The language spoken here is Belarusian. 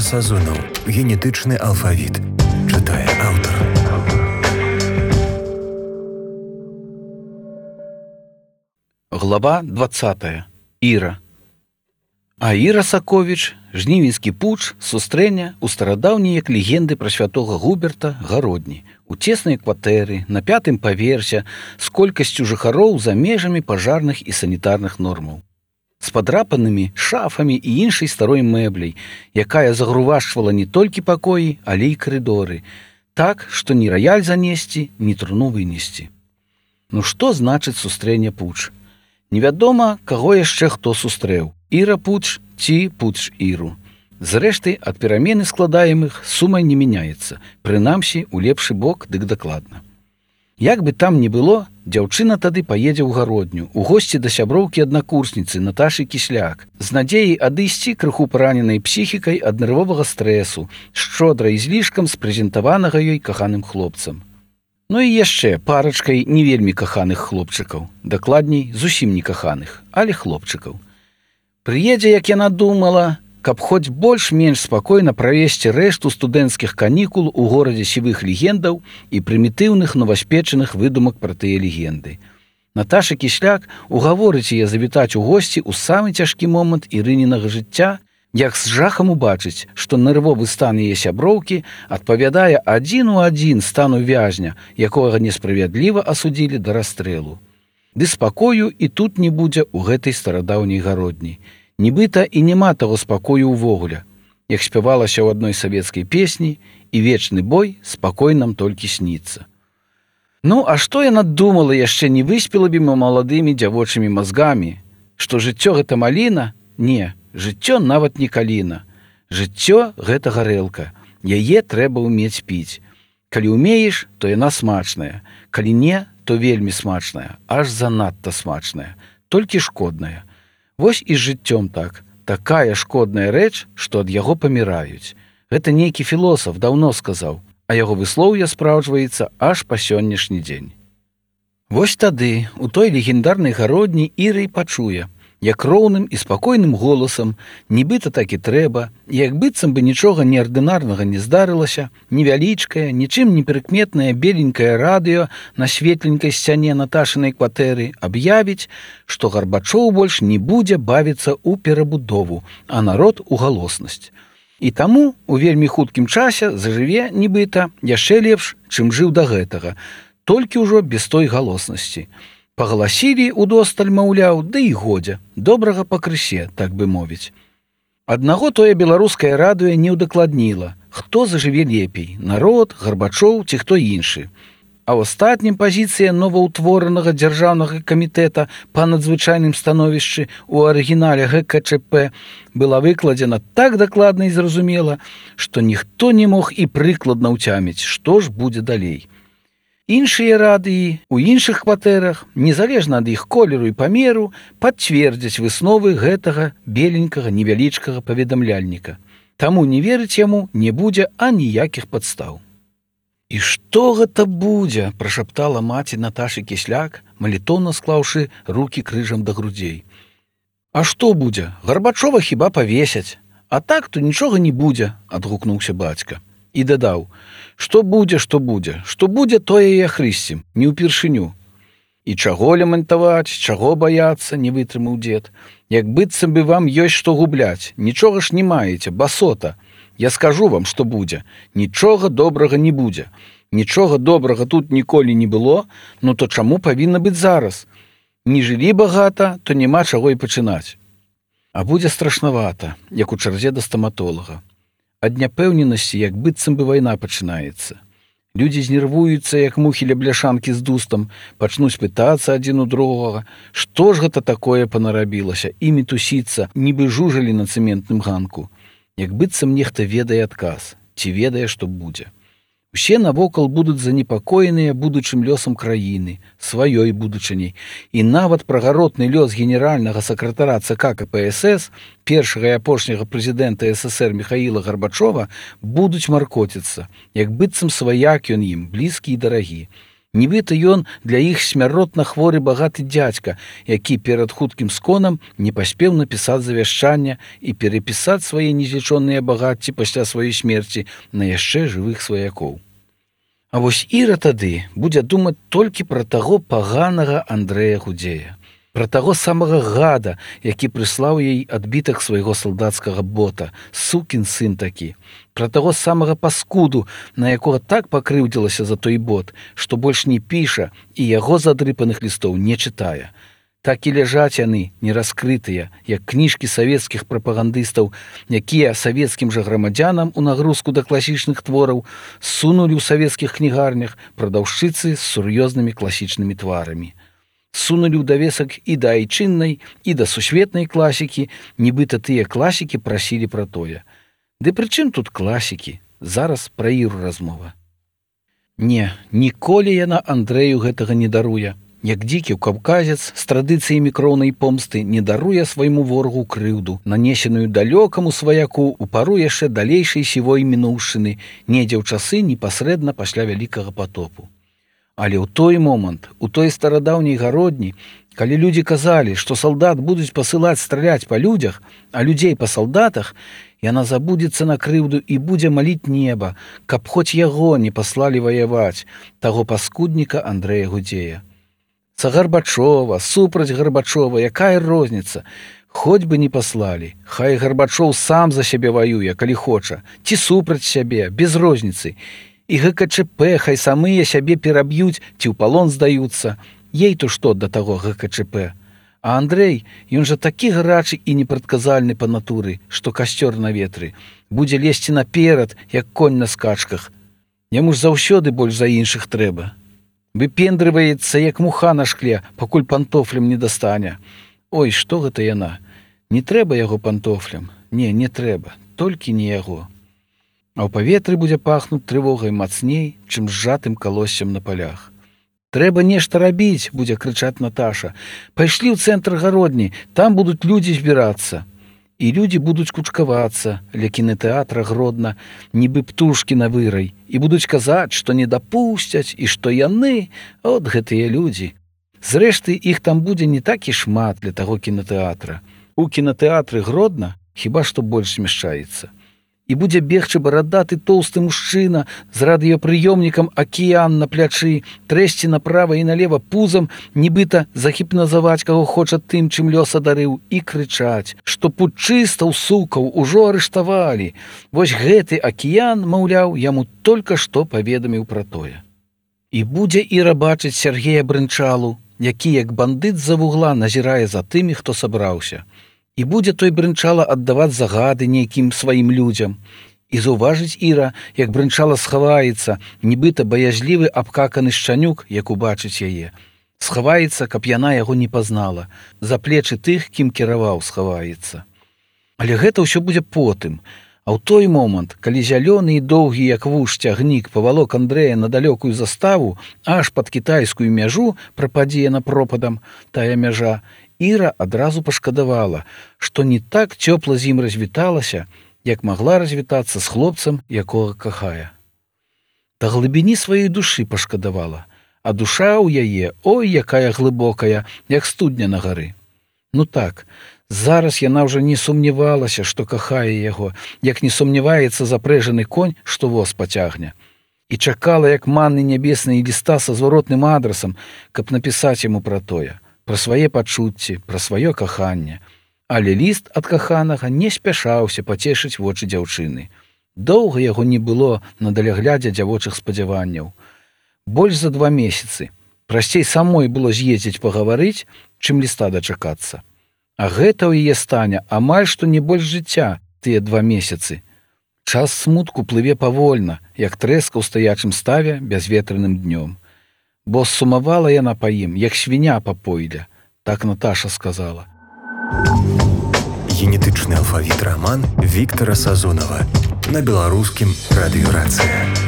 Сазонаў. Генетычны алфавіт. Чытае аўтар. Глава 20. Іра. А Іра Саковіч, жнівеньскі пуч, сустрэня ў старадаўнія як легенды пра святога Губерта гародні, у цеснай кватэры, на 5-м паверсе, з колькасцю жыхароў за межамі пажарных і санітарных нормаў. З падрапанымі шафамі і іншай старой мэбляй, якая загрувашчвала не толькі пакоі, але і карыдоры, так, што ні раяль занесці, ні труну вынесці. Ну што значыць сустрэня пуч? Невядома, каго яшчэ хто сустрэў. Іра пуч ці пуч Іру. Зрэшты, ад перамены складаемых сума не мяняецца, прынамсі, у лепшы бок дык дакладна. Як бы там ні было, дзяўчына тады паедзе ў гародню, у госці да сяброўкі-аднакурсніцы Наташы Кісляк, з надзеяй адысці крыху параненай псіхікай ад нервовага стрэсу, шчодрай злішкам спрэзентаванага ёй каханым хлопцам. Ну і яшчэ парачкай не вельмі каханых хлопчыкаў, дакладней, зусім не каханых, але хлопчыкаў. Прыедзе, як яна думала, каб хоць больш-менш спакойна правесці рэшту студэнцкіх канікул у горадзе сівых легендаў і прымітыўных новаспечаных выдумак пра тыя легенды. Наташа Кісляк угаворыць яе завітаць у госці ў самы цяжкі момант Ірынінага жыцця, як з жахам убачыць, што нервовы стан яе сяброўкі адпавядае адзін у адзін стану вязня, якога несправядліва асудзілі да расстрэлу. Ды спакою і тут не будзе ў гэтай старадаўняй гародні. Нібыта і няма таго спакою ўвогуле, як спявалася ў адной савецкай песні, і вечны бой спакой нам толькі сніцца. Ну, а што яна думала яшчэ не выспелабіма маладымі дзявочымі мазгамі, што жыццё гэта маліна? Не, жыццё нават не каліна. Жыццё гэта гарэлка, яе трэба ўмець піць. Калі ўмееш, то яна смачная, калі не, то вельмі смачная, аж занадта смачная, толькі шкодная. Вось і з жыццём так. Такая шкодная рэч, што ад яго паміраюць. Гэта нейкі філосаф даўно сказаў, а яго выслоўе спраўджваецца аж па сённяшні дзень. Вось тады, у той легендарнай гародні Іра і пачуе, як роўным і спакойным голасам, нібыта так і трэба, як быццам бы нічога неардынарнага не здарылася, невялічкае, нічым не прыкметнае беленькае радыё на светленькай сцяне Наташынай кватэры аб'явіць, што Гарбачоў больш не будзе бавіцца ў перабудову, а народ у галоснасць. І таму у вельмі хуткім часе зажыве, нібыта, яшчэ лепш, чым жыў да гэтага, толькі ўжо без той галоснасці. Пагаласілі удосталь, маўляў, ды і годзе, добрага пакрысе, так бы мовіць. Аднаго тое беларускае радыё не ўдакладніла, хто зажыве лепей, народ, Гарбачоў ці хто іншы. А ў астатнім пазіцыя новаўтворанага дзяржаўнага камітэта па надзвычайным становішчы ў арыгінале ГКЧП была выкладзена так дакладна і зразумела, што ніхто не мог і прыкладна ўцяміць, што ж будзе далей. Іншыя радыі у іншых кватэрах, незалежна ад іх колеру і памеру, пацвердзяць высновы гэтага беленькага невялічкага паведамляльніка. Таму не верыць яму не будзе аніякіх падстаў. «І што гэта будзе?» – прашаптала маці Наташы Кісляк, малітоўна склаўшы рукі крыжам да грудзей. «А што будзе? Гарбачова хіба павесяць. А так, то нічога не будзе», – адгукнуўся бацька. І дадаў, што будзе, тое і ахрысцім, не ўпершыню. І чаго лямантаваць, чаго баяцца, не вытрымаў дзед. Як быццам бы вам ёсць што губляць, нічога ж не маеце, басота. Я скажу вам, што будзе, нічога добрага не будзе. Нічога добрага тут ніколі не было, ну то чаму павінна быць зараз? Не жылі багата, то няма чаго і пачынаць. А будзе страшнавата, як у чарзе да стаматолага. Ад няпэўненасці, як быццам бы вайна пачынаецца. Людзі знервуюцца, як мухі ля бляшанкі з дустам, пачнуць пытацца адзін у другога, што ж гэта такое панарабілася, і мітусіцца, нібы жужалі на цэментным ганку. Як быццам нехта ведае адказ, ці ведае, што будзе. Усе навокал будуць занепакоеныя будучым лёсам краіны, сваёй будучыняй, і нават пра гаротны лёс генеральнага сакратара ЦК КПСС, першага і апошняга прэзідэнта СССР Міхаіла Гарбачова, будуць маркоціцца, як быццам сваяк ён ім, блізкі і дарагі. Нібыта ён для іх смяротна хворы багаты дзядзька, які перад хуткім сконам не паспеў напісаць завяшчанне і перапісаць свае незлічоныя багацці пасля сваёй смерці на яшчэ жывых сваякоў. А вось Іра тады будзе думаць толькі пра таго паганага Андрэя Гудзея, пра таго самага гада, які прыслаў ёй адбітак свайго салдацкага бота, сукін сын такі, пра таго самага паскуду, на якога так пакрыўдзілася за той бот, што больш не піша і яго задрыпаных лістоў не чытае. Так і ляжаць яны, нераскрытыя, як кніжкі савецкіх прапагандыстаў, якія савецкім жа грамадзянам у нагрузку да класічных твораў сунулі ў савецкіх кнігарнях прадаўшчыцы з сур'ёзнымі класічнымі тварамі. Сунулі ў давесак і да айчыннай, і да сусветнай класікі, нібыта тыя класікі прасілі пра тое. Ды пры чым тут класікі? Зараз пра Іру размова. Не, ніколі яна Андрэю гэтага не даруе. Як дзікі каўказец з традыцыямі кроўнай помсты не даруе свайму ворагу крыўду, нанесеную далёкаму сваяку ў пару яшчэ далейшай сівой мінуўшчыны, недзе ў часы непасрэдна пасля вялікага патопу. Але ў той момант, у той старадаўняй гародні, калі людзі казалі, што салдат будуць пасылаць страляць па людзях, а людзей па салдатах, яна забудзецца на крыўду і будзе маліць неба, каб хоць яго не паслалі ваяваць, таго паскудніка Андрэя Гудзея. За Гарбачова, супраць Гарбачова, якая розніца? Хоць бы не паслалі, хай Гарбачоў сам за сябе ваюе, калі хоча, ці супраць сябе, без розніцы. І ГКЧП хай самыя сябе пераб'юць, ці ў палон здаюцца. Ей то што да таго ГКЧП? А Андрэй, ён жа такі гарачы і непрадказальны па натуры, што касцёр на ветры. Будзе лезці наперад, як конь на скачках. Яму ж заўсёды больш за іншых трэба. Выпендрываецца, як муха на шкле, пакуль пантофлем не дастане. Ой, што гэта яна? Не трэба яго пантофлем? Не трэба, толькі не яго. А ў паветры будзе пахнуць трывогай мацней, чым сжатым калоссем на палях. Трэба нешта рабіць, будзе крычаць Наташа. Пайшлі ў цэнтр гародні, там будуць людзі збірацца. І людзі будуць кучкавацца ля кінатэатра Гродна, нібы птушкі на вырай, і будуць казаць, што не дапусцяць, і што яны, от гэтыя людзі. Зрэшты, іх там будзе не так і шмат для таго кінатэатра. У кінатэатры Гродна хіба што больш змяшчаецца. І будзе бегчы барадаты тоўсты мужчына з радыёпрыёмнікам «Акіян» на плячы, трэсці направа і налева пузам, нібыта загіпназаваць каго хоча тым, чым лёс адарыў, і крычаць, што путчыстаў, сукаў, ужо арыштавалі. Вось гэты «Акіян», маўляў, яму толькі што паведаміў пра тое. І будзе Іра бачыць Сергея Брынчалу, які як бандыт з-за вугла назірае за тымі, хто сабраўся. І будзе той Брынчала аддаваць загады нейкім сваім людзям. І заўважыць Іра, як Брынчала схаваецца, нібыта баязлівы абкаканы шчанюк, як убачыць яе. Схаваецца, каб яна яго не пазнала. За плечы тых, кім кіраваў, схаваецца. Але гэта ўсё будзе потым. А ў той момант, калі зялёны і доўгі, як вуж, цягнік павалок Андрэя на далёкую заставу, аж пад кітайскую мяжу прападзе яна пропадам, тая мяжа, Іра адразу пашкадавала, што не так цёпла з ім развіталася, як магла развітацца з хлопцам, якога кахае. Да глыбіні сваёй душы пашкадавала, а душа ў яе, ой, якая глыбокая, як студня на гары. Ну так, зараз яна ўжо не сумнявалася, што кахае яго, як не сумняваецца запрэжаны конь, што воз пацягне. І чакала, як манны нябесныя ліста са зваротным адрасам, каб напісаць яму пра тое, пра свае пачуцці, пра сваё каханне. Але ліст ад каханага не спяшаўся пацешыць вочы дзяўчыны. Доўга яго не было на даляглядзе дзявочых спадзяванняў. Больш за 2 месяцы. Прасцей самой было з'ездзіць пагаварыць, чым ліста дачакацца. А гэта ў яе стане амаль што не больш жыцця тыя 2 месяцы. Час смутку плыве павольна, як трэска ў стаячым ставе бязветраным днём. Бо сумавала яна па ім, як свіня па пойле, так Наташа сказала. Генетычны алфавіт раман Віктара Сазонава на беларускім радыёрацыя.